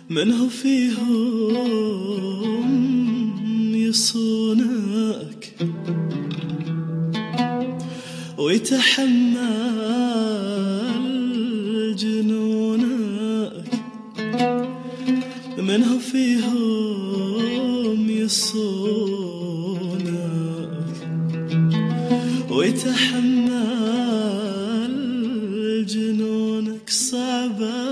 منه فيهم يصونك ويتحمل جنونك، منه فيهم يصونك ويتحمل جنونك، صعبة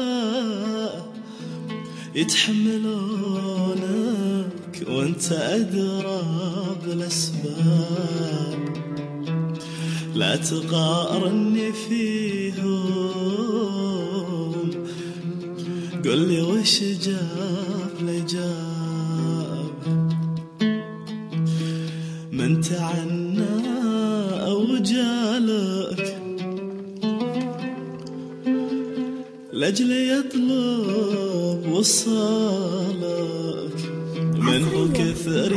يتحملونك وانت أدرى بالأسباب. لا تقارني فيهم، قل لي وش جاب لجاب، من تعنى أو جالك لأجل يطلب وصالك، من هو كثر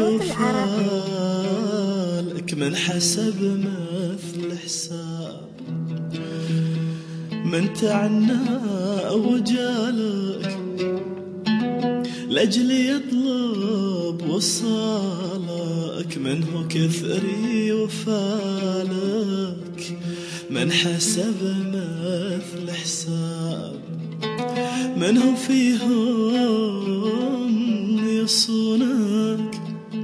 يفعلك من حسب مثل حساب، من تعنى أو جالك لأجل يطلب وصالك، من هو كثر يفعلك من حسب مثل حساب، منهم فيهم يصونك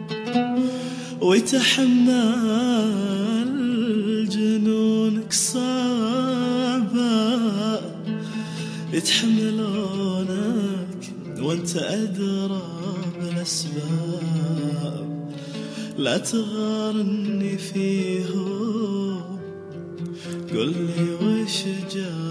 ويتحمل جنونك، صعبة يتحملونك وانت أدرى بالأسباب. لا تغارني فيهم، قل لي وش جاب